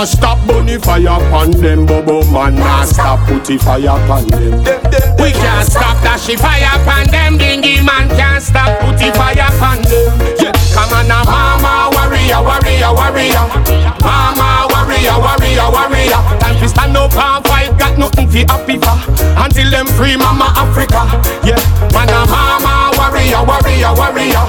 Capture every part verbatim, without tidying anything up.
nah stop bunny fire upon them. Bobo man nah stop put the fire upon them. We can't stop dashy fire upon them. Dingy man can't stop put the fire upon them. Yeah, come on now, mama warrior, warrior, warrior. Mama warrior, warrior, warrior. Time to stand up and fight, got nothing to happy for until them free mama Africa. Yeah, man a mama warrior, warrior, warrior.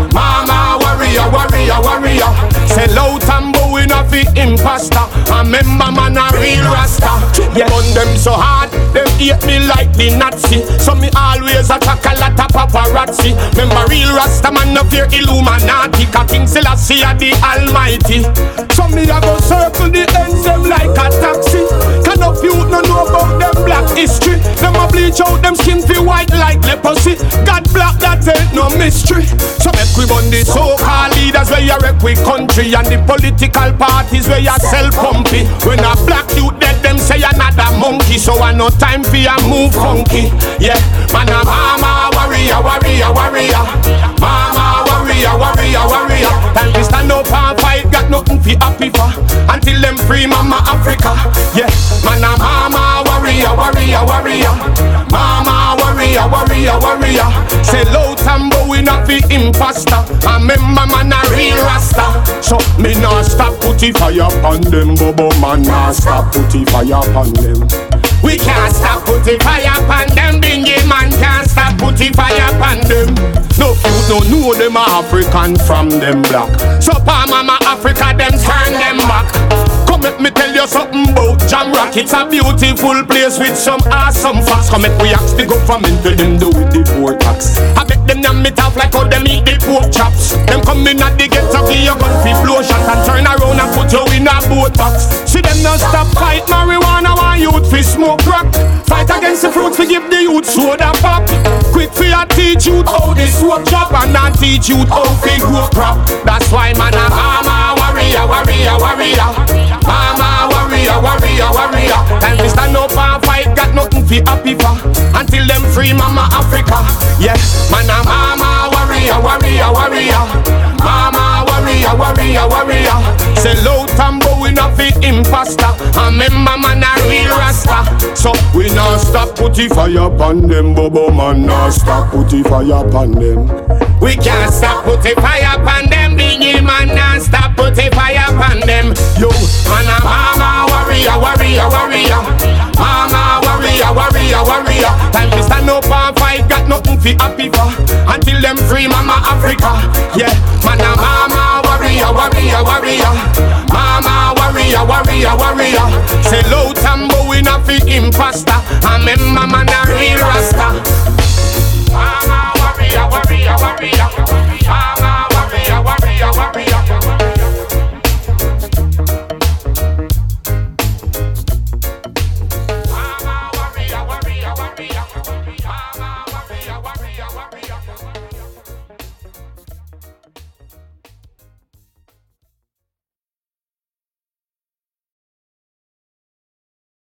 Mama warrior, warrior, warrior. Sell out and bowing off the imposter. I remember man a real rasta. Yeah, on them so hard, them hate me like the Nazi. So me always attack a lot of paparazzi. Remember real rasta man no fear Illuminati. Cause King Selassie are the Almighty. So me a go circle the ends them like a taxi. Can of you no know about them black history. Them a bleach out them skin feel white like leprosy. God black that ain't no mystery. So make we burn the so-called leaders where you wreck with country. And the political parties where you sell pumpy. When a black youth dead them say another monkey. So I no time for you move funky. Yeah, man a mama warrior, warrior, warrior. Mama warrior, warrior, warrior. Time to stand up and fight, got nothing for happy for until them free mama Africa. Yeah, man a mama warrior, warrior, warrior. Mama warrior, warrior, warrior. Say low tambo we not the imposter. I remember man a real rasta. So me nah stop put the fire upon them. Bobo man nah stop put the fire upon them. We can't stop put the fire upon them. Bingy man can't stop put the fire upon them. No food, no know them are African from them black. So pa mama Africa them turn them back. Come let me tell you something about Jamrock. It's a beautiful place with some awesome facts. Come let we ask the government to them do with the poor tax. I bet them yam it off like how them eat the pork chops. Them come in at the gate to give you gun fi blow shot and turn around and put you in a boat box. See them not stop fight marijuana, want youth fi smoke crack. Fight against the fruits fi give the youth soda pop. Quick fi a teach youth how this work job and not teach youth how fi grow crop. That's why man a mama warrior, warrior, warrior. Mama warrior, warrior, warrior. Time to stand up and fight, got nothing fi happy for until them free mama Africa. Yeah, man a mama warrior, warrior, warrior. Mama warrior, warrior, warrior. Say low tambo we not fi imposter. I remember man a real rasta. So we not stop put the fire upon them. Bobo man not stop put the fire upon them. We can't stop put the fire upon them. Bingy man not stop put the fire upon them. Yo, man a mama warrior, warrior, warrior. Mama warrior, warrior, warrior. Time to stand up and fight, got nothing fi happy for until them free mama Africa. Yeah.